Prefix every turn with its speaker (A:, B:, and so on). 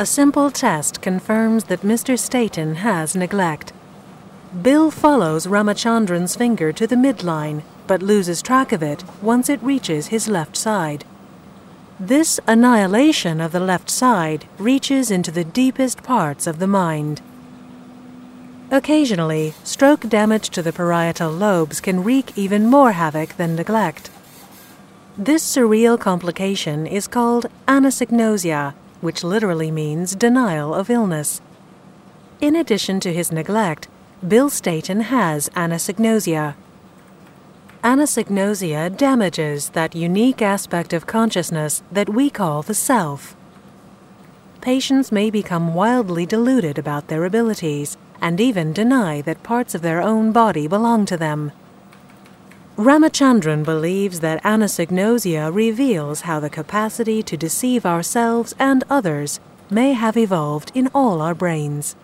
A: A simple test confirms that Mr. Staton has neglect. Bill follows Ramachandran's finger to the midline, but loses track of it once it reaches his left side. This annihilation of the left side reaches into the deepest parts of the mind. Occasionally, stroke damage to the parietal lobes can wreak even more havoc than neglect. This surreal complication is called anosognosia, which literally means denial of illness. In addition to his neglect, Bill Staton has anosognosia. Anosognosia damages that unique aspect of consciousness that we call the self. Patients may become wildly deluded about their abilities and even deny that parts of their own body belong to them. Ramachandran believes that anosognosia reveals how the capacity to deceive ourselves and others may have evolved in all our brains.